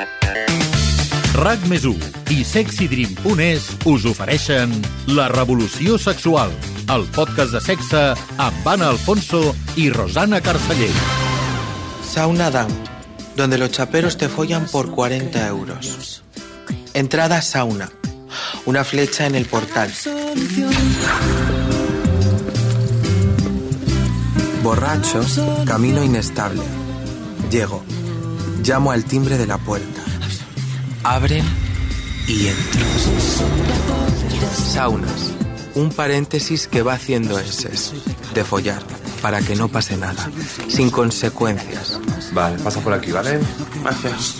RAC+1 i SexyDream.es us ofereixen La Revolució Sexual, el podcast de sexe amb Anna Alfonso y Rosana Carceller. Sauna Dam, donde los chaperos te follan por 40 euros. Entrada sauna, una flecha en el portal. Borracho, camino inestable. Llego, llamo al timbre de la puerta. Abren y entro. Saunas, un paréntesis que va haciendo eses. De follar, para que no pase nada. Sin consecuencias. Vale, pasa por aquí, ¿vale? Gracias.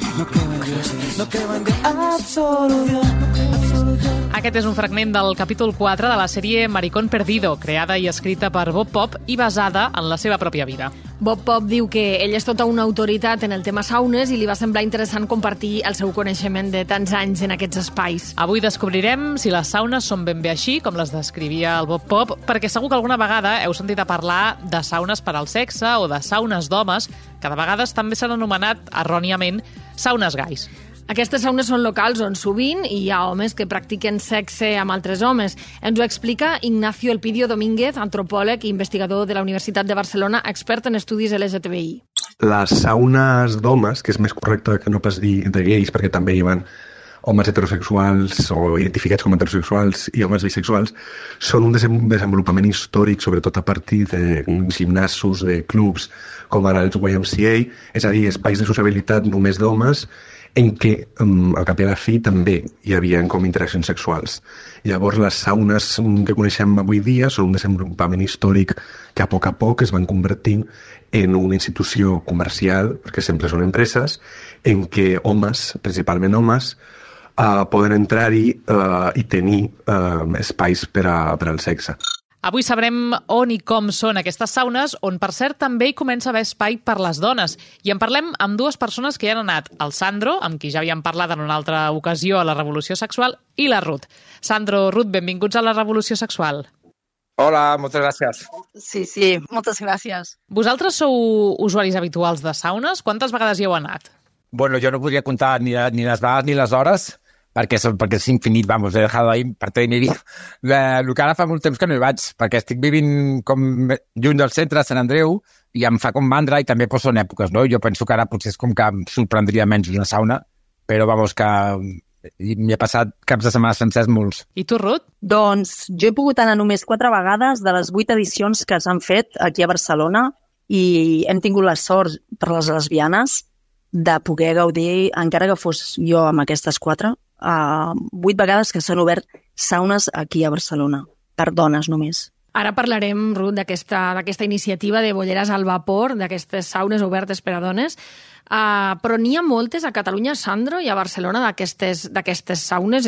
Aquest és un fragment del capítol 4 de la sèrie Maricón Perdido, creada i escrita per Bob Pop i basada en la seva pròpia vida. Bob Pop diu que ell és tota una autoritat en el tema saunes i li va semblar interessant compartir el seu coneixement de tants anys en aquests espais. Avui descobrirem si les saunes són ben bé així, com les descrivia el Bob Pop, perquè segur que alguna vegada heu sentit a parlar de saunes per al sexe o de saunes d'homes, que de vegades també s'han anomenat, erròniament, saunes gais. Aquestes saunes són locals on sovint hi ha homes que practiquen sexe amb altres homes. Ens ho explica Ignacio Elpidio Domínguez, antropòleg i investigador de la Universitat de Barcelona, expert en estudis LGTBI. Les saunes d'homes, que és més correcte que no pas dir de gais, perquè també hi van homes heterosexuals o identificats com heterosexuals i homes bisexuals, són un desenvolupament històric, sobretot a partir de gimnasos, de clubs, com ara els YMCA, és a dir, espais de sociabilitat només d'homes, en què, al cap i a la fi, també hi havia com interaccions sexuals. Llavors, les saunes que coneixem avui dia són un desenvolupament històric que a poc es van convertint en una institució comercial, perquè sempre són empreses, en què homes, principalment homes, poden entrar-hi i tenir espais per al sexe. Avui sabrem on i com són aquestes saunes, on, per cert, també hi comença a haver espai per les dones. I en parlem amb dues persones que hi han anat, el Sandro, amb qui ja havíem parlat en una altra ocasió a la Revolució Sexual, i la Ruth. Sandro, Ruth, benvinguts a la Revolució Sexual. Hola, moltes gràcies. Sí, moltes gràcies. Vosaltres sou usuaris habituals de saunes? Quantes vegades hi heu anat? Bueno, jo no podria comptar ni les vegades ni les hores, perquè és infinit, vamos, he dejado ahí parte de mi vida. El que ara fa molt temps que no hi vaig, perquè estic vivint com lluny del centre de Sant Andreu i em fa com mandra i també són èpoques, no? Jo penso que ara potser és com que em sorprendria menys una sauna, però vamos, que m'hi he passat caps de setmana sencers molts. I tu, Ruth? Doncs jo he pogut anar només 4 vegades de les 8 edicions que s'han fet aquí a Barcelona i hem tingut la sort per les lesbianes de poder gaudir, encara que fos jo amb aquestes 4, 8 vegades que s'han obert saunes aquí a Barcelona, per dones només. Ara parlarem, Ruth, d'aquesta iniciativa de bolleres al vapor, d'aquestes saunes obertes per a dones, però n'hi ha moltes a Catalunya, Sandro, i a Barcelona d'aquestes saunes.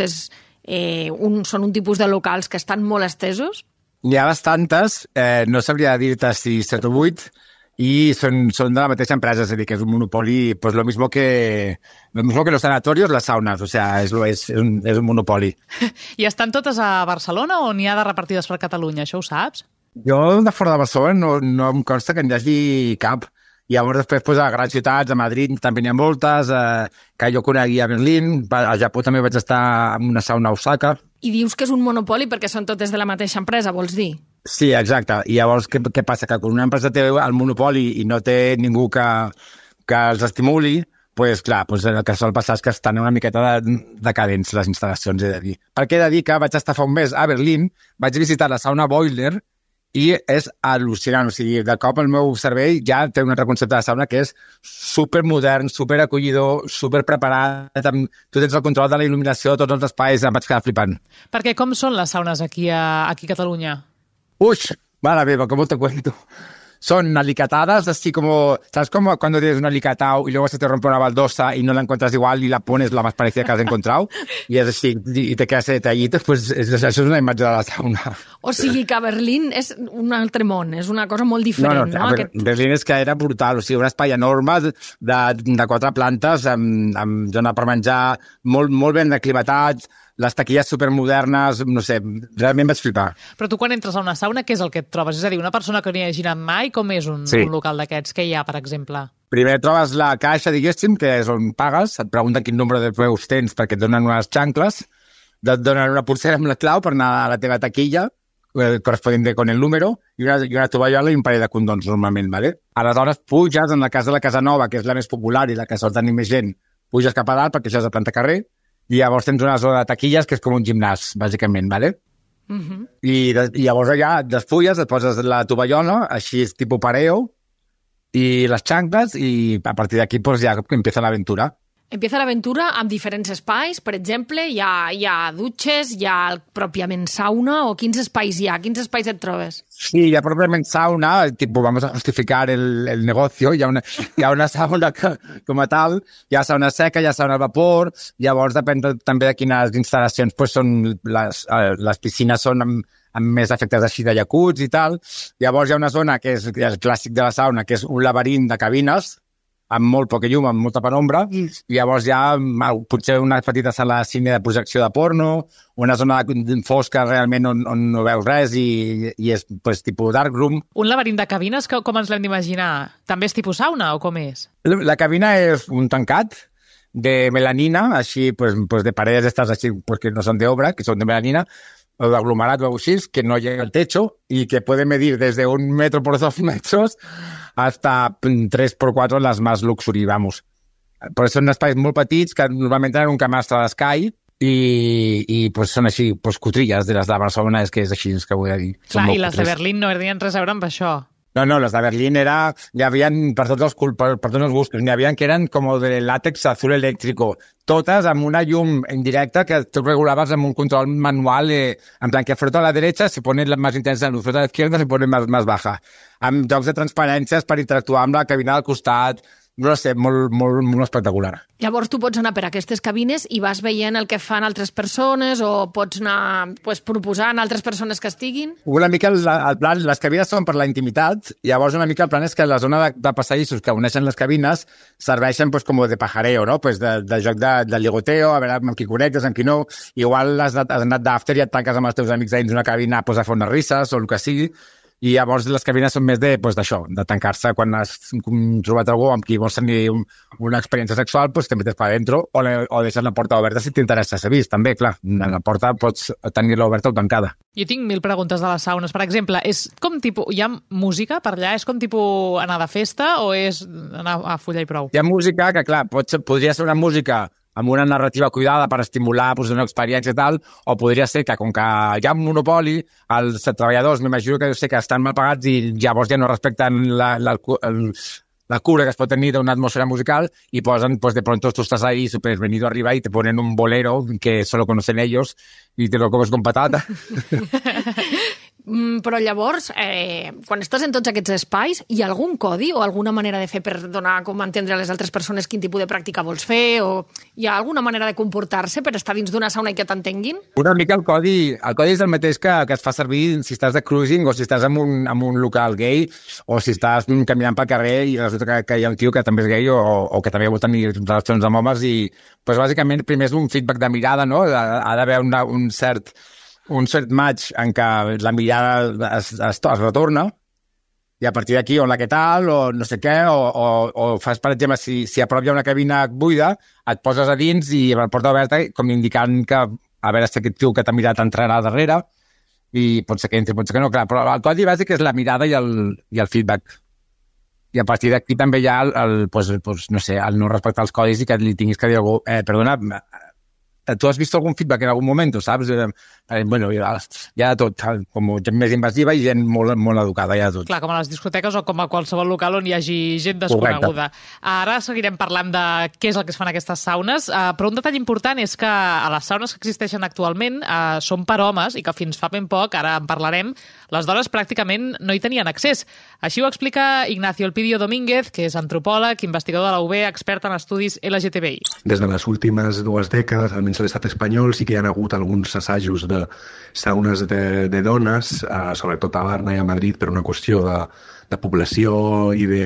Són un tipus de locals que estan molt estesos? N'hi ha bastantes, no sabria dir-te si 7 o 8, y son de la mateixa empresa, es decir, que es un monopoli, pues lo mismo que los sanatorios, las saunas, o sea, es un monopoli. I estan totes a Barcelona o n'hi ha de repartides per Catalunya, això ho saps? Jo, de fora de Barcelona, no em consta que n'hi hagi cap. I llavors després, pues, a grans ciutats, a Madrid també n'hi ha moltes, que jo conegui a Berlín, al Japó també vaig estar en una sauna a Osaka. I dius que és un monopoli perquè són totes de la mateixa empresa, vols dir? Sí, exacte. I llavors què passa? Que quan una empresa té el monopoli i no té ningú que els estimuli, pues, clar, pues, el que sol passar és que estan una miqueta decadents les instal·lacions, he de dir. Perquè he de dir que vaig estar fa un mes a Berlín, vaig visitar la sauna Boiler i és al·lucinant. O sigui, de cop el meu cervell ja té un altre concepte de sauna que és supermodern, superacollidor, superpreparat, tu tens el control de la il·luminació, tots els espais, em vaig quedar flipant. Perquè com són les saunes aquí a Catalunya? Uy, mala meva, ¿cómo te cuento? Son alicatadas, así como, ¿sabes como cuando tienes un alicatado y luego se te rompe una baldosa y no la encuentras igual y la pones la más parecida que has encontrado? Y es así, y te quedas detallitos, pues eso es una imatge de la sauna. O sigui que Berlín és un altre món, és una cosa molt diferent, no? Berlín és que era brutal, o sigui, un espai enorme de 4 plantes, amb zona per menjar, molt ben aclimatat, les taquilles supermodernes, no sé, realment vaig flipar. Però tu quan entres a una sauna, què és el que et trobes? És a dir, una persona que no hi hagi anat mai, com és un local d'aquests? Què hi ha, per exemple? Primer trobes la caixa, diguéssim, que és on pagues, et pregunten quin nombre de peus tens perquè et donen unes xancles, et donen una pulsera amb la clau per anar a la teva taquilla, correspondiente con el número, i una tovallola i un parell de condons, normalment, ¿vale? Aleshores, puges en la casa de la Casa Nova, que és la més popular i la que sol tenir més gent, puges cap a dalt, perquè això és de planta carrer, i llavors tens una zona de taquilles que és com un gimnàs, bàsicament, ¿vale? I llavors allà et despulles, et poses la tovallola, així és tipus pareo, i les xancles, i a partir d'aquí pues, ja empieza l'aventura. Empieza l'aventura amb diferents espais, per exemple, hi ha dutxes, hi ha pròpiament sauna, o quins espais hi ha? Quins espais et trobes? Sí, hi ha pròpiament sauna, tipo, vamos a justificar el negocio, hi ha una sauna com a tal, hi ha sauna seca, hi ha sauna al vapor, llavors depèn també de quines instal·lacions, pues, són les piscines són amb més efectes així de jacuzzi i tal, llavors hi ha una zona que és el clàssic de la sauna, que és un laberint de cabines, amb molt poca llum, amb molta penombra, i llavors hi ha potser una petita sala de cine de projecció de porno, una zona fosca realment on no veus res i és pues, tipus dark room. Un laberint de cabines, com ens l'hem d'imaginar? També és tipus sauna o com és? La cabina és un tancat de melanina, així pues, de parets estas així, pues, que no són d'obra, que són de melanina, o d'aglomerat o així, que no llega al techo y que puede medir desde 1 metro por 2 metros hasta 3 por 4 las más luxury, vamos. Però són espais molt petits que normalment tenen un camastre d'escai i pues, són així, pues, cutrilles de les de Barcelona, és que és així que vull dir. Clar, i les de Berlín no tenien res a veure amb això. No, les de Berlín hi havia per tots els gustos, n'hi havia que eren com de látex azul eléctrico, totes amb una llum indirecta que tu regulaves amb un control manual, en plan que frota a la derecha se pone más intensa luz, frota a la izquierda se pone más baja, amb jocs de transparències per interactuar amb la cabina del costat, no sé, molt espectacular. Llavors tu pots anar per aquestes cabines i vas veient el que fan altres persones o pots anar proposant altres persones que estiguin? Una mica el plan, les cabines són per la intimitat, llavors una mica el plan és que la zona de passadissos que uneixen les cabines serveixen pues, com de pajareo, no? Pues de joc de ligoteo, a veure amb qui connectes, amb qui no. Igual has anat d'after i et tanques amb els teus amics dins d'una cabina pues, a fer unes risses o el que sigui. I llavors les cabines són més d'això, de tancar-se quan has trobat algú amb qui vols tenir una experiència sexual, pues te metes per dentro o deixes la porta oberta si t'interessa ser vist, també, clar. La porta pots tenir-la oberta o tancada. Jo tinc 1000 preguntes de les saunes. Per exemple, és com tipus, hi ha música per allà? És com tipus anar de festa o és anar a follar i prou? Hi ha música que, clar, podria ser una música amb una narrativa cuidada per estimular pues, una experiència i tal, o podria ser que, com que hi ha un monopoli, els treballadors, m'imagino que sé que estan mal pagats i llavors ja no respecten la cura que es pot tenir d'una atmosfera musical i posen, pues, de pronto tú estás ahí súper venido arriba y te ponen un bolero que solo conocen ellos y te lo comes con patata. Però llavors, quan estàs en tots aquests espais, hi ha algun codi o alguna manera de fer per donar com a entendre a les altres persones quin tipus de pràctica vols fer? O hi ha alguna manera de comportar-se per estar dins d'una sauna i que t'entenguin? Una mica el codi és el mateix que es fa servir si estàs de cruising o si estàs en un local gay o si estàs caminant pel carrer i resulta que hi ha un tio que també és gay o que també vol tenir relacions amb homes i, pues, bàsicament, primer és un feedback de mirada, no? Ha d'haver un cert match en què la mirada es retorna i a partir d'aquí, hola, què tal, o no sé què, o fas, per exemple, si a prop hi ha una cabina buida, et poses a dins i amb la porta oberta com indicant que a veure si aquest tio que t'ha mirat entrarà darrere i pot ser que entri, pot ser que no, clar, però el codi bàsic és la mirada i el feedback. I a partir d'aquí també hi ha no sé, el no respectar els codis i que li tinguis que dir a algú, perdona, ¿tú has visto algún feedback en algún momento, sabes? Bueno, hi ha de tot, com gent més invasiva i gent molt educada, hi ha de tot. Clar, com a les discoteques o com a qualsevol local on hi hagi gent desconeguda. Correcte. Ara seguirem parlant de què és el que es fan aquestes saunes, però un detall important és que a les saunes que existeixen actualment són per homes i que fins fa ben poc, ara en parlarem, les dones pràcticament no hi tenien accés. Així ho explica Ignacio Elpidio Domínguez, que és antropòleg, investigador de la UB, expert en estudis LGTBI. Des de les últimes 2 dècades, almenys a l'estat espanyol, sí que hi ha hagut alguns assajos de saunes de dones, sobretot a Barna i a Madrid, per una qüestió de població i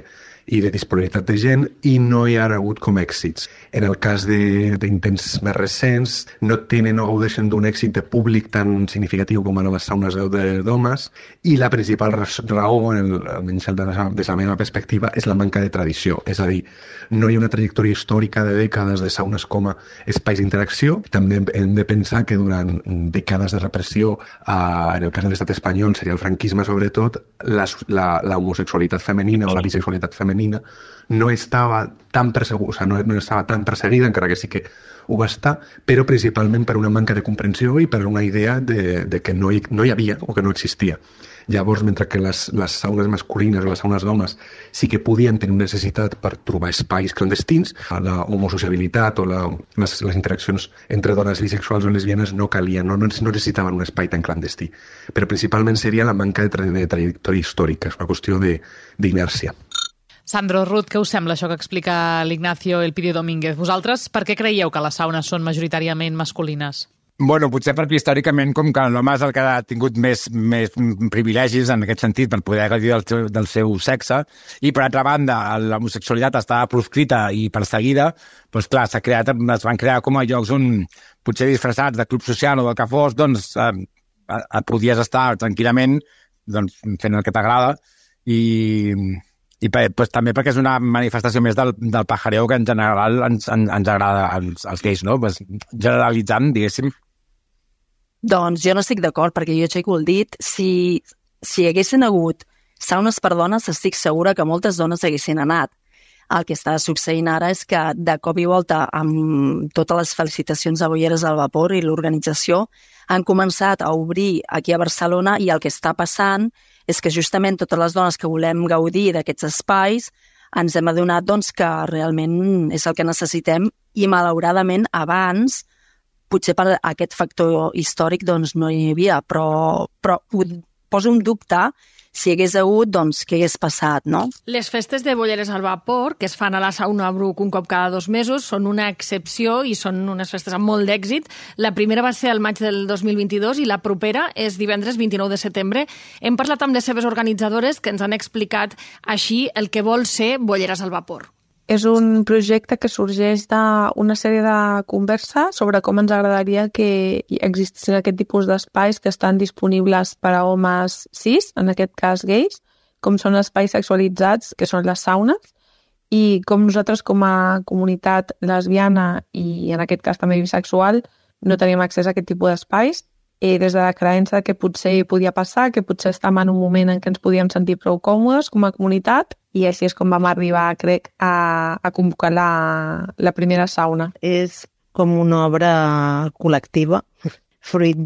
i de disponibilitat de gent, i no hi ha hagut com èxits. En el cas d'intents més recents, no tenen o gaudeixen d'un èxit de públic tan significatiu com ara les saunes d'homes, i la principal raó, almenys des de la meva perspectiva, és la manca de tradició. És a dir, no hi ha una trajectòria històrica de dècades de saunes com a espais d'interacció. També hem de pensar que durant dècades de repressió, en el cas de l'estat espanyol, seria el franquisme sobretot, la homosexualitat femenina o la bisexualitat femenina no estava tan perseguida, no estava tan perseguida, encara que sí que ho va estar, però principalment per una manca de comprensió i per una idea de que no hi havia o que no existia. Llavors, mentre que les saunes masculines o les saunes d'homes sí que podien tenir necessitat per trobar espais clandestins, la homosociabilitat o les interaccions entre dones bisexuals o lesbianes no calien, no necessitaven un espai tan clandestí. Però principalment seria la manca de trajectòria històrica, és una qüestió d'inèrcia. Sandro, Ruth, què us sembla això que explica l'Ignacio Elpidio Domínguez? Vosaltres per què creieu que les saunes són majoritàriament masculines? Bueno, potser perquè històricament, com que l'home és el que ha tingut més privilegis en aquest sentit per poder gaudir del seu sexe, i per altra banda l'homosexualitat estava proscrita i perseguida, doncs clar, es van crear com a llocs on potser disfressats de club social o del que fos, doncs podies estar tranquil·lament doncs, fent el que t'agrada i pues, també perquè és una manifestació més del pajareu que en general ens agrada als gais, no? Pues, generalitzant, diguéssim. Doncs jo no estic d'acord, perquè jo aixeco el dit. Si hi haguessin hagut saunes per dones, estic segura que moltes dones haguessin anat. El que està succeint ara és que, de cop i volta, amb totes les felicitacions a Bolleres al Vapor i l'organització, han començat a obrir aquí a Barcelona, i el que està passant és que justament totes les dones que volem gaudir d'aquests espais ens hem adonat doncs, que realment és el que necessitem, i malauradament abans, potser per aquest factor històric doncs, no hi havia, però poso un dubte si hagués hagut, doncs, què hagués passat, no? Les festes de Bolleres al Vapor, que es fan a la Sauna Bruc un cop cada 2 mesos, són una excepció i són unes festes amb molt d'èxit. La primera va ser al maig del 2022 i la propera és divendres 29 de setembre. Hem parlat amb les seves organitzadores que ens han explicat així el que vol ser Bolleres al Vapor. És un projecte que sorgeix d'una sèrie de converses sobre com ens agradaria que existissin aquest tipus d'espais que estan disponibles per a homes cis, en aquest cas gais, com són espais sexualitzats, que són les saunes, i com nosaltres com a comunitat lesbiana i en aquest cas també bisexual no tenim accés a aquest tipus d'espais, des de la creença que potser podia passar, que potser estàvem en un moment en què ens podíem sentir prou còmodes com a comunitat, i així és com vam arribar, crec, a convocar la primera sauna. És com una obra col·lectiva, fruit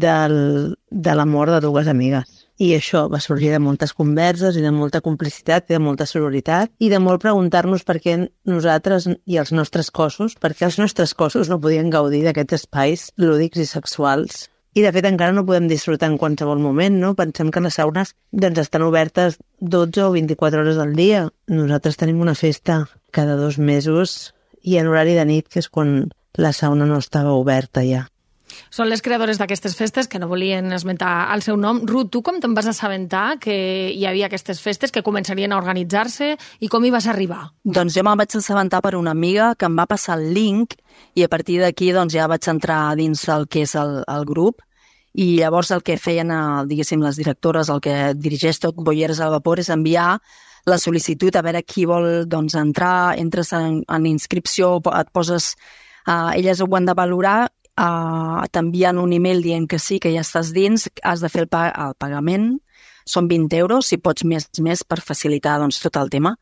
de l'amor de dues amigues. I això va sorgir de moltes converses i de molta complicitat i de molta sororitat i de molt preguntar-nos per què nosaltres i els nostres cossos, per què els nostres cossos no podien gaudir d'aquests espais lúdics i sexuals. I, de fet, encara no podem disfrutar en qualsevol moment, no? Pensem que les saunes doncs, estan obertes 12 o 24 hores al dia. Nosaltres tenim una festa cada 2 mesos i en horari de nit, que és quan la sauna no estava oberta ja. Són les creadores d'aquestes festes que no volien esmentar el seu nom. Ruth, tu com te'n vas assabentar que hi havia aquestes festes, que començarien a organitzar-se, i com hi vas arribar? Doncs jo me'n vaig assabentar per una amiga que em va passar el link, i a partir d'aquí doncs, ja vaig entrar dins el que és el grup, i llavors el que feien, diguéssim, les directores, el que dirigeix tot Bolleres al Vapor, és enviar la sol·licitud a veure qui vol doncs, entrar, entres en inscripció, et poses... elles ho han de valorar, t'envien un email dient que sí, que ja estàs dins, has de fer el pagament, són 20 euros, si pots més per facilitar doncs, tot el tema,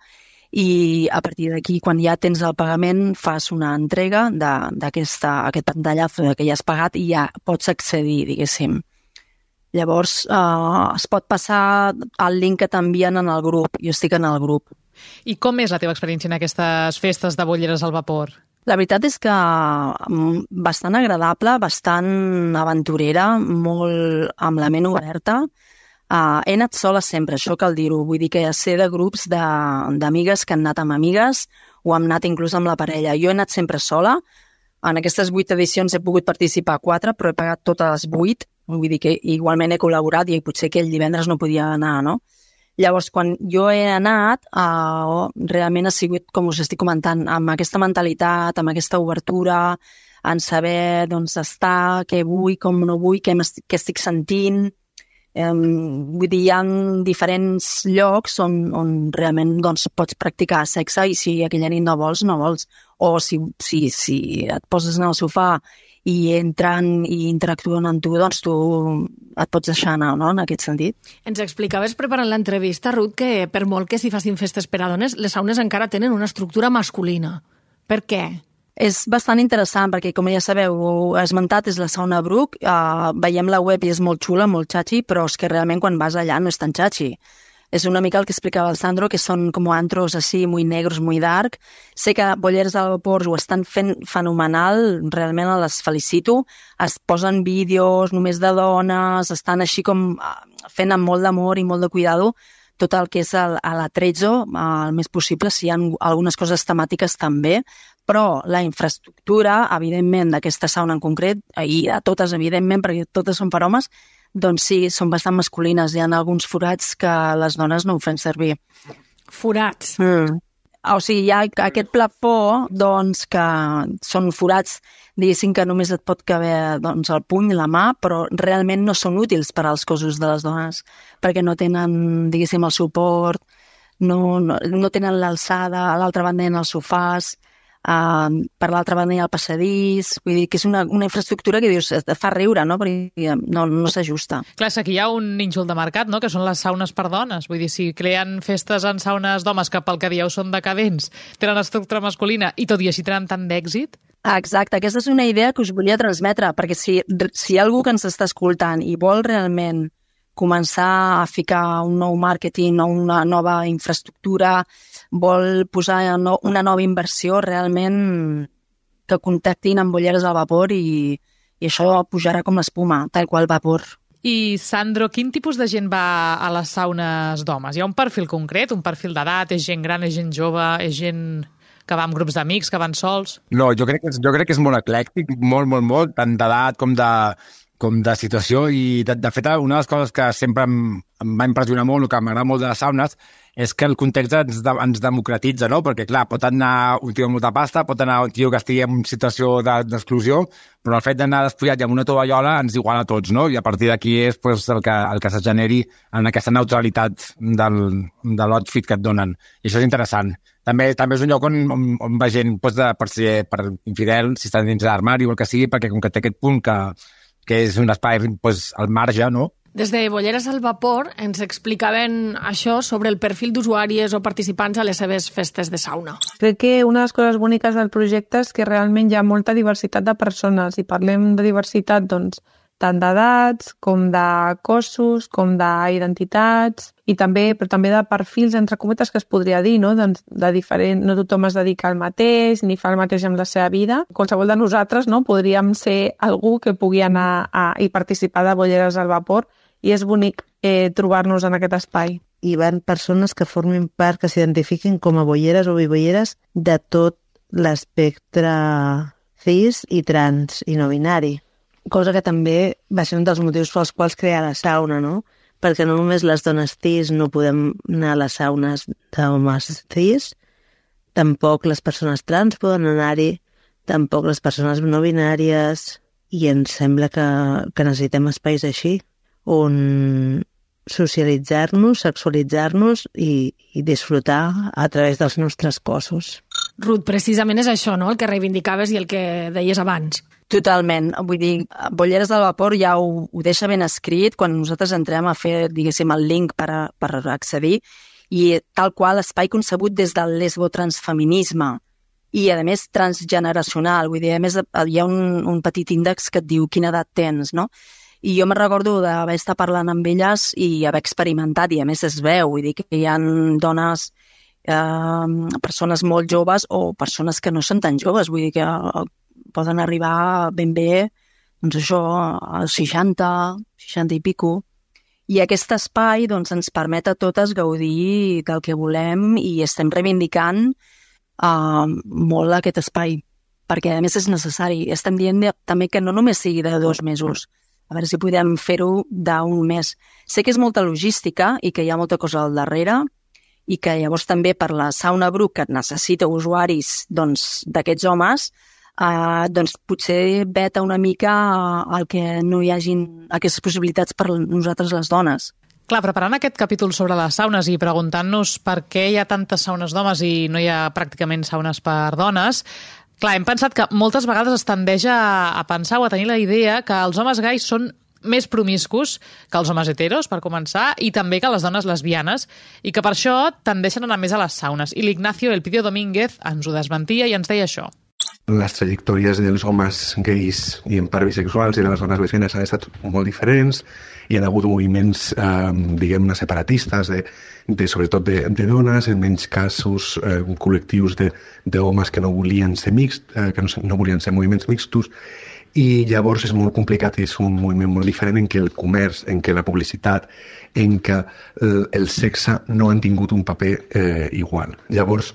i a partir d'aquí, quan ja tens el pagament, fas una entrega d'aquest pantallazo que ja has pagat i ja pots accedir, diguéssim. Llavors, es pot passar el link que t'envien en el grup. Jo estic en el grup. I com és la teva experiència en aquestes festes de Bolleres al Vapor? La veritat és que bastant agradable, bastant aventurera, molt amb la ment oberta. He anat sola sempre, això cal dir-ho. Vull dir que sé de grups d'amigues que han anat amb amigues o han anat inclús amb la parella. Jo he anat sempre sola. En aquestes 8 edicions he pogut participar 4, però he pagat totes les 8. Vull dir que igualment he col·laborat i potser aquell divendres no podia anar, no? Llavors, quan jo he anat, realment ha sigut, com us estic comentant, amb aquesta mentalitat, amb aquesta obertura, en saber doncs, estar, què vull, com no vull, què estic sentint. Vull dir, hi ha diferents llocs on realment doncs, pots practicar sexe i si aquella nit no vols, no vols. O si et poses en el sofà i entren i interactuen amb tu, doncs tu et pots deixar anar, no?, en aquest sentit. Ens explicaves preparant l'entrevista, Ruth, que per molt que s'hi facin festes per a dones, les saunes encara tenen una estructura masculina. Per què? És bastant interessant perquè, com ja sabeu, esmentat és la sauna Bruc, veiem la web i és molt xula, molt xachi, però és que realment quan vas allà no és tan xachi. És una mica el que explicava el Sandro, que són com antros así, muy negros, muy dark. Sé que Bolleres al Vapor ho estan fent fenomenal, realment les felicito. Es posen vídeos només de dones, estan així com fent amb molt d'amor i molt de cuidado tot el que és a l'atrezzo, el més possible, si hi ha algunes coses temàtiques també, però la infraestructura, evidentment, d'aquesta sauna en concret, i de totes, evidentment, perquè totes són per homes, doncs sí, són bastant masculines. Hi ha alguns forats que les dones no ho fem servir. Forats? O sigui, hi ha aquest plafó, doncs, que són forats, diguéssim que només et pot caber doncs, el puny i la mà, però realment no són útils per als cossos de les dones, perquè no tenen, diguéssim, el suport, no tenen l'alçada, a l'altra banda hi ha els sofàs, per l'altra banda hi ha el passadís, vull dir que és una infraestructura que dius, et fa riure, no?, perquè no s'ajusta. Clar, aquí hi ha un nínxol de mercat, no?, que són les saunes per dones. Vull dir, si creen festes en saunes d'homes que pel que dieu són decadents, tenen estructura masculina i tot i així tenen tant d'èxit. Exacte, aquesta és una idea que us volia transmetre, perquè si hi ha algú que ens està escoltant i vol realment començar a ficar un nou màrqueting o una nova infraestructura, vol posar una nova inversió, realment que contactin amb Bolleres al Vapor i això pujarà com l'espuma, tal qual vapor. I, Sandro, quin tipus de gent va a les saunes d'homes? Hi ha un perfil concret, un perfil d'edat? És gent gran, és gent jove, és gent que va amb grups d'amics, que van sols? No, jo crec que és molt eclèctic, molt, tant d'edat com de situació, i de fet una de les coses que sempre em va impressionar molt, el que m'agrada molt de les saunes, és que el context ens democratitza, no? Perquè, clar, pot anar un tio amb molta pasta, pot anar un tio que estigui en situació d'exclusió, però el fet d'anar despullat i amb una tovallola ens iguala a tots, no? I a partir d'aquí és pues, el que se generi en aquesta neutralitat de l'outfit que et donen. I això és interessant. També és un lloc on va gent pues, per infidel, si està dins l'armari o el que sigui, perquè com que té aquest punt que és un espai pues, al marge, no? Des de Bolleres al Vapor ens explicaven això sobre el perfil d'usuàries o participants a les seves festes de sauna. Crec que una de les coses boniques del projecte és que realment hi ha molta diversitat de persones, i parlem de diversitat doncs, tant d'edats, com de cossos, com d'identitats, però també de perfils, entre cometes, que es podria dir, no? Doncs de diferent, no tothom es dedica al mateix, ni fa el mateix amb la seva vida. Qualsevol de nosaltres, no?, podríem ser algú que pugui anar i participar de Bolleres al Vapor, i és bonic trobar-nos en aquest espai. Hi van persones que formin part, que s'identifiquin com a bolleres o bibolleres de tot l'espectre cis i trans i no binari. Cosa que també va ser un dels motius pels quals crear la sauna, no? Perquè no només les dones cis no podem anar a les saunes d'homes cis, tampoc les persones trans poden anar-hi, tampoc les persones no binàries, i ens sembla que necessitem espais així, on socialitzar-nos, sexualitzar-nos i disfrutar a través dels nostres cossos. Ruth, precisament és això, no?, el que reivindicaves i el que deies abans. Totalment. Vull dir, Bolleres al Vapor ja ho deixa ben escrit quan nosaltres entrem a fer, diguéssim, el link per accedir, i tal qual espai concebut des del lesbotransfeminisme i, a més, transgeneracional. Vull dir, a més, hi ha un petit índex que et diu quina edat tens, no? I jo me recordo d'haver estat parlant amb elles i haver experimentat, i a més es veu, vull dir que hi ha dones, persones molt joves o persones que no són tan joves, vull dir que poden arribar ben bé, doncs això, als 60 i pico. I aquest espai doncs, ens permet a totes gaudir del que volem i estem reivindicant molt aquest espai, perquè a més és necessari. Estem dient també que no només sigui de 2 mesos, a veure si podem fer-ho d'un mes. Sé que és molta logística i que hi ha molta cosa al darrere i que llavors també per la sauna Bruc, que necessita usuaris d'aquests homes, doncs potser veta una mica el que no hi hagin aquestes possibilitats per nosaltres les dones. Clar, preparant aquest capítol sobre les saunes i preguntant-nos per què hi ha tantes saunes d'homes i no hi ha pràcticament saunes per dones, clar, hem pensat que moltes vegades es tendeix a pensar o a tenir la idea que els homes gais són més promiscus que els homes heteros, per començar, i també que les dones lesbianes, i que per això tendeixen a anar més a les saunes. I l'Ignacio Elpidio Domínguez ens ho desmentia i ens deia això. Les trajectòries dels homes gais i en part bisexuals i de les dones lesbianes han estat molt diferents. Hi ha hagut moviments, diguem-ne, separatistes, sobretot de dones, en menys casos col·lectius d'homes que no volien ser que no volien ser moviments mixtos, i llavors és molt complicat, és un moviment molt diferent en què el comerç, en què la publicitat, en què el sexe no han tingut un paper igual. Llavors,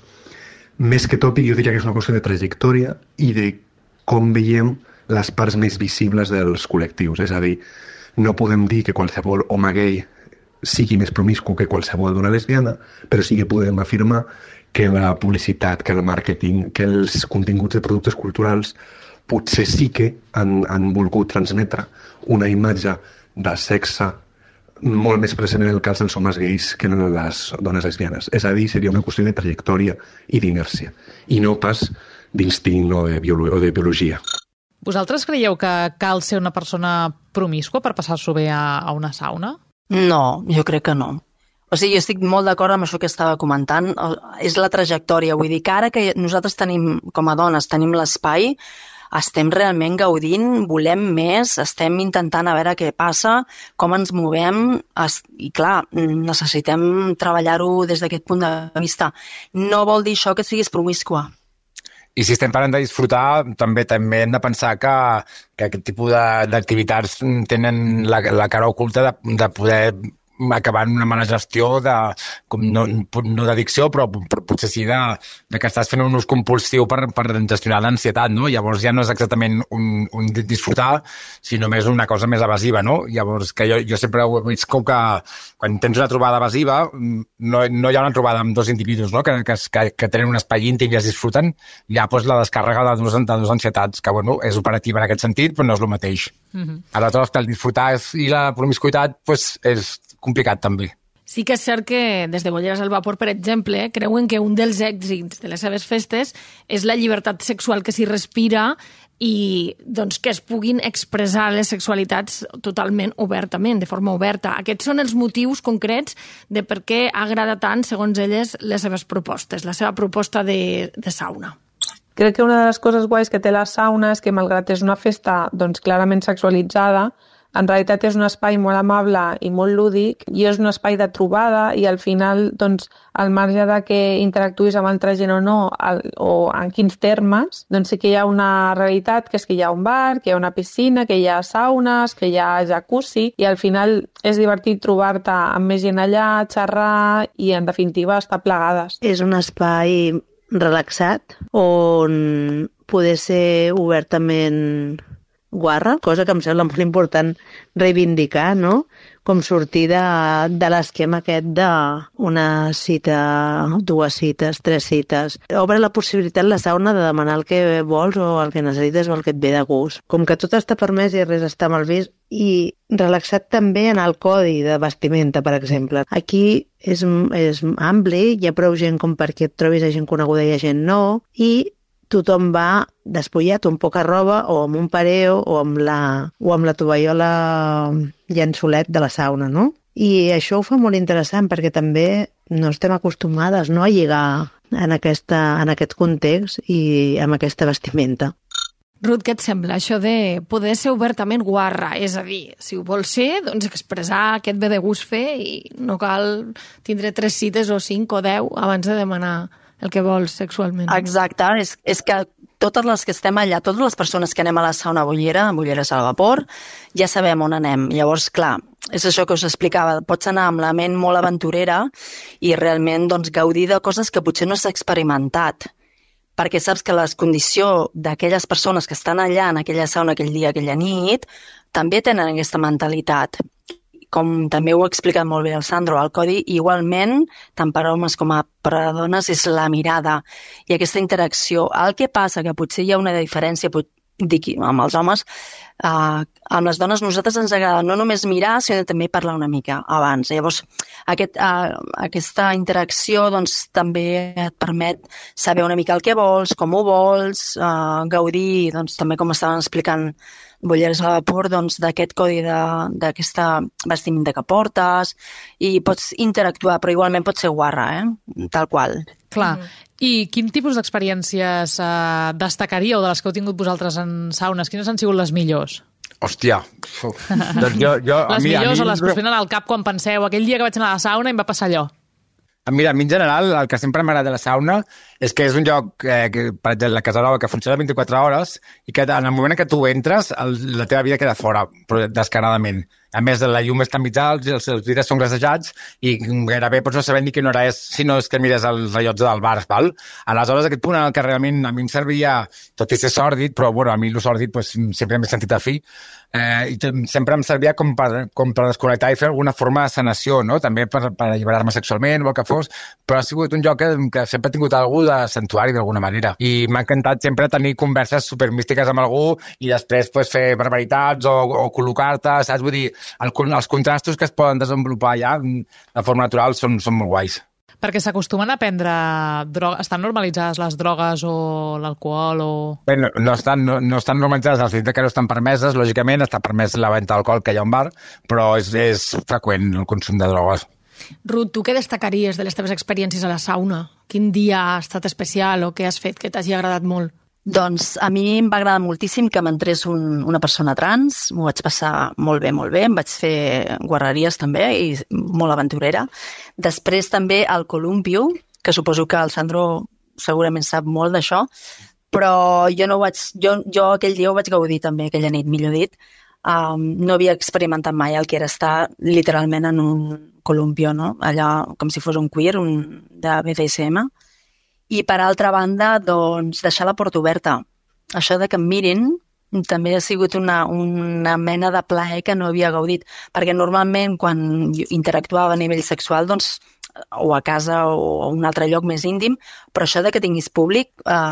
més que tot, jo diria que és una qüestió de trajectòria i de com veiem les parts més visibles dels col·lectius. És a dir, no podem dir que qualsevol home gay sigui més promiscu que qualsevol dona lesbiana, però sí que podem afirmar que la publicitat, que el màrqueting, que els continguts de productes culturals potser sí que han volgut transmetre una imatge de sexe molt més present en el cas dels homes gais que en les dones lesbianes. És a dir, seria una qüestió de trajectòria i d'inèrcia, i no pas d'instint o de biologia. Vosaltres creieu que cal ser una persona promiscua per passar-s'ho bé a una sauna? No, jo crec que no. O sigui, jo estic molt d'acord amb això que estava comentant. És la trajectòria. Vull dir que ara que nosaltres tenim, com a dones, tenim l'espai, estem realment gaudint, volem més, estem intentant a veure què passa, com ens movem, i clar, necessitem treballar-ho des d'aquest punt de vista. No vol dir això que siguis promiscua. I si estem parlant de disfrutar, també hem de pensar que aquest tipus d'activitats tenen la cara oculta de poder acabar en una mala gestió no d'addicció, però potser sí de que estàs fent un ús compulsiu per gestionar l'ansietat, no? Llavors ja no és exactament un disfrutar, sinó més una cosa més evasiva, no? Llavors, que jo sempre ho he vist com que quan tens una trobada evasiva no hi ha una trobada amb dos individus, no? que tenen un espai íntim i es disfruten, hi ha la descàrrega de dues ansietats, que bueno, és operativa en aquest sentit, però no és el mateix. Aleshores, que el disfrutar i la promiscuitat és complicat també. Sí que és cert que des de Bolleres al Vapor, per exemple, creuen que un dels èxits de les seves festes és la llibertat sexual que s'hi respira i doncs, que es puguin expressar les sexualitats totalment obertament, de forma oberta. Aquests són els motius concrets de per què agrada tant, segons elles, les seves propostes, la seva proposta de sauna. Crec que una de les coses guais que té la sauna és que, malgrat és una festa doncs, clarament sexualitzada, en realitat és un espai molt amable i molt lúdic i és un espai de trobada i al final, doncs, al marge de que interactuïs amb altra gent o no, o en quins termes, doncs sí que hi ha una realitat, que és que hi ha un bar, que hi ha una piscina, que hi ha saunes, que hi ha jacuzzi, i al final és divertit trobar-te amb més gent allà, xerrar i, en definitiva, estar plegades. És un espai relaxat on poder ser obertament guarra, cosa que em sembla molt important reivindicar, no? Com sortir de l'esquema aquest d'una cita, dues cites, tres cites. Obre la possibilitat la sauna de demanar el que vols o el que necessites o el que et ve de gust. Com que tot està permès i res està mal vist, i relaxat també en el codi de vestimenta, per exemple. Aquí és ampli, hi ha prou gent com perquè et trobis a gent coneguda i a gent no, i tothom va despullat, amb poca roba, o amb un pareo, o amb la tovallola llençolet de la sauna, no? I això ho fa molt interessant, perquè també no estem acostumades, no, a lligar en aquest context i amb aquesta vestimenta. Ruth, què et sembla això de poder ser obertament guarra? És a dir, si ho vols ser, doncs expressar què et ve de gust fer i no cal tindre 3 cites o 5 o 10 abans de demanar el que vols sexualment. Exacte, és que totes les que estem allà, totes les persones que anem a la sauna Bolleres al Vapor, ja sabem on anem. Llavors, clar, és això que us explicava, pots anar amb la ment molt aventurera i realment doncs, gaudir de coses que potser no s'ha experimentat, perquè saps que la condició d'aquelles persones que estan allà en aquella sauna aquell dia, aquella nit, també tenen aquesta mentalitat. Com també ho ha explicat molt bé el Sandro, el codi igualment, tant per homes com per a dones, és la mirada i aquesta interacció. El que passa que potser hi ha una diferència amb els homes, amb les dones nosaltres ens agrada no només mirar, sinó també parlar una mica abans. Llavors, aquesta interacció doncs, també et permet saber una mica el que vols, com ho vols, gaudir, doncs, també com estaven explicant Bolleres a vapor, doncs, d'aquest codi d'aquesta vestimenta que portes i pots interactuar, però igualment pot ser guarra, tal qual. Clar. I quin tipus d'experiències destacaríeu de les que heu tingut vosaltres en saunes? Quines han sigut les millors? Hòstia. Doncs les millors o les que us venen al cap quan penseu aquell dia que vaig anar a la sauna i em va passar allò? Mira, a mi en general el que sempre m'agrada de la sauna és que és un lloc, que, per exemple, la Casa Nova, que funciona 24 hores i que en el moment que tu entres la teva vida queda fora, però descaradament. A més, la llum està mig alt, els seus vidres són glassejats i gairebé pots no saber ni quina hora és si no és que mires el rellotge del bar, val? Aleshores, aquest punt en el que realment a mi em servia, tot i ser sòrdid, però bueno, a mi el sòrdid pues, sempre m'he sentit afí, i sempre em servia com per desconnectar i fer alguna forma de sanació, no? També per alliberar-me sexualment o el que fos, però ha sigut un lloc que sempre ha tingut algú de santuari d'alguna manera i m'ha encantat sempre tenir converses supermístiques amb algú i després pues, fer barbaritats o col·locar-te, saps? Vull dir, els contrastos que es poden desenvolupar allà de forma natural són molt guais. Perquè s'acostumen a prendre drogues. Estan normalitzades les drogues o l'alcohol o... Bé, no estan normalitzades, al sentit que no estan permeses, lògicament, està permès la venda d'alcohol que hi ha a un bar, però és freqüent el consum de drogues. Ruth, tu què destacaries de les teves experiències a la sauna? Quin dia ha estat especial o què has fet que t'hagi agradat molt? Doncs a mi em va agradar moltíssim que m'entrés una persona trans, m'ho vaig passar molt bé, em vaig fer guarreries també i molt aventurera. Després també al Columpio, que suposo que el Sandro segurament sap molt d'això, però jo aquell dia ho vaig gaudir també, aquella nit, millor dit. No havia experimentat mai el que era estar literalment en un Columpio, no? Allà com si fos un queer, de BDSM. I, per altra banda, doncs, deixar la porta oberta. Això de que em mirin també ha sigut una mena de plaer que no havia gaudit, perquè normalment quan interactuava a nivell sexual, doncs, o a casa o a un altre lloc més íntim, però això de que tinguis públic,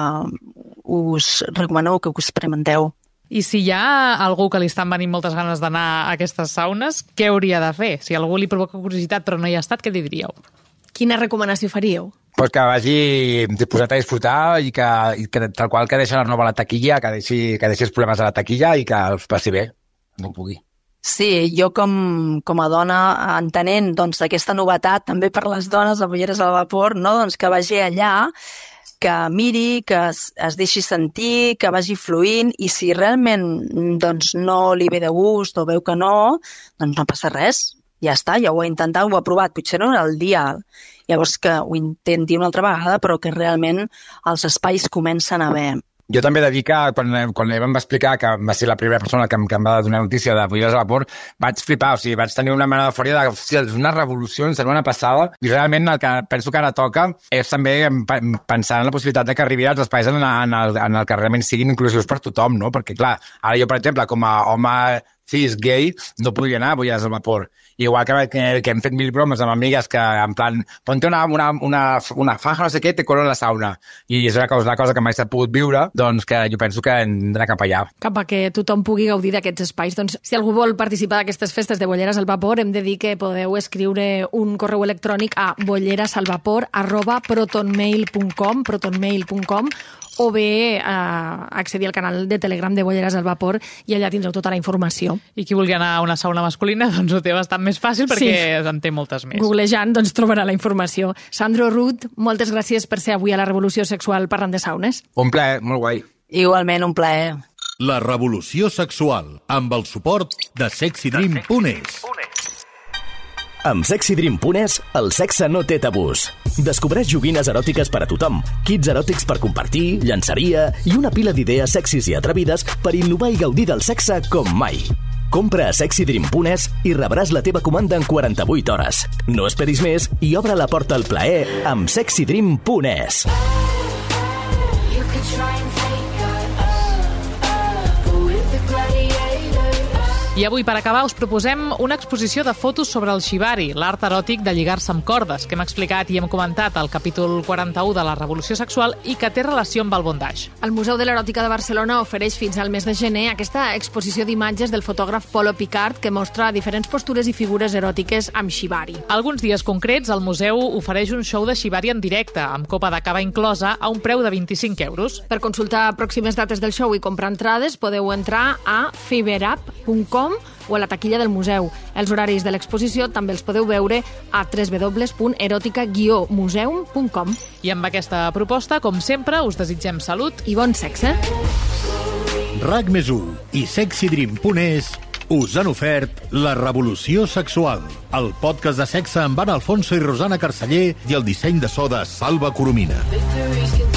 us recomano que ho experimenteu. I si hi ha algú que li estan venint moltes ganes d'anar a aquestes saunes, què hauria de fer? Si algú li provoca curiositat però no hi ha estat, què li diríeu? Quina recomanació faríeu? Pues que vagi disposat a disfrutar i que tal qual que deixi la nova a la taquilla, que deixi els problemes a la taquilla i que els passi bé, no pugui. Sí, jo com a dona, entenent doncs, aquesta novetat també per les dones a Bolleres al vapor, no? Doncs que vagi allà, que miri, que es deixi sentir, que vagi fluint i si realment doncs, no li ve de gust o veu que no, doncs no passa res. Ja està, ja ho he intentat, ho he provat, potser no era el dia, llavors que ho intenti una altra vegada, però que realment els espais comencen a haver. Jo també he de dir que quan ella em va explicar que va ser la primera persona que em va donar notícia de Bolleres al vapor, vaig flipar, o sigui, vaig tenir una mena d'eufòria de hòstia, és una revolució, ens sembla una passada, i realment el que penso que ara toca és també pensar en la possibilitat de que arribi als espais en el que realment siguin inclusius per tothom, no? Perquè, clar, ara jo, per exemple, com a home cis gay, no podria anar a Bolleres al vapor. Igual que hem fet mil bromes amb amigues que, en plan, ponte una faja, no sé què, te colo en la sauna. I és una cosa que mai s'ha pogut viure, doncs que jo penso que hem d'anar cap allà. Cap a que tothom pugui gaudir d'aquests espais. Doncs, si algú vol participar d'aquestes festes de Bolleres al vapor, hem de dir que podeu escriure un correu electrònic a bolleresalvapor@protonmail.com o bé accedir al canal de Telegram de Bolleres al vapor i allà tindreu tota la informació. I qui vulgui anar a una sauna masculina doncs ho té bastant més fàcil perquè en té moltes més. Googlejant doncs trobarà la informació. Sandro, Ruth, moltes gràcies per ser avui a la Revolució Sexual parlant de saunes. Un plaer, molt guai. Igualment, un plaer. La Revolució Sexual, amb el suport de sexydream.es. Amb sexydream.es, el sexe no té tabús. Descobreix joguines eròtiques per a tothom, kits eròtics per compartir, llançaria i una pila d'idees sexis i atrevides per innovar i gaudir del sexe com mai. Compra a sexydream.es i rebràs la teva comanda en 48 hores. No esperis més i obre la porta al plaer amb sexydream.es. I avui, per acabar, us proposem una exposició de fotos sobre el shibari, l'art eròtic de lligar-se amb cordes, que hem explicat i hem comentat al capítol 41 de la Revolució Sexual i que té relació amb el bondage. El Museu de l'Eròtica de Barcelona ofereix fins al mes de gener aquesta exposició d'imatges del fotògraf Polo Picard que mostra diferents postures i figures eròtiques amb shibari. Alguns dies concrets, el museu ofereix un show de shibari en directe, amb copa de cava inclosa, a un preu de 25 euros. Per consultar pròximes dates del show i comprar entrades, podeu entrar a fiberap.com o a la taquilla del museu. Els horaris de l'exposició també els podeu veure a www.erotica-museum.com. I amb aquesta proposta, com sempre, us desitgem salut i bon sexe. RAC+1 i sexydream.es us han ofert La Revolució Sexual, el podcast de sexe amb Anna Alfonso i Rosana Carceller i el disseny de so de Salva Coromina.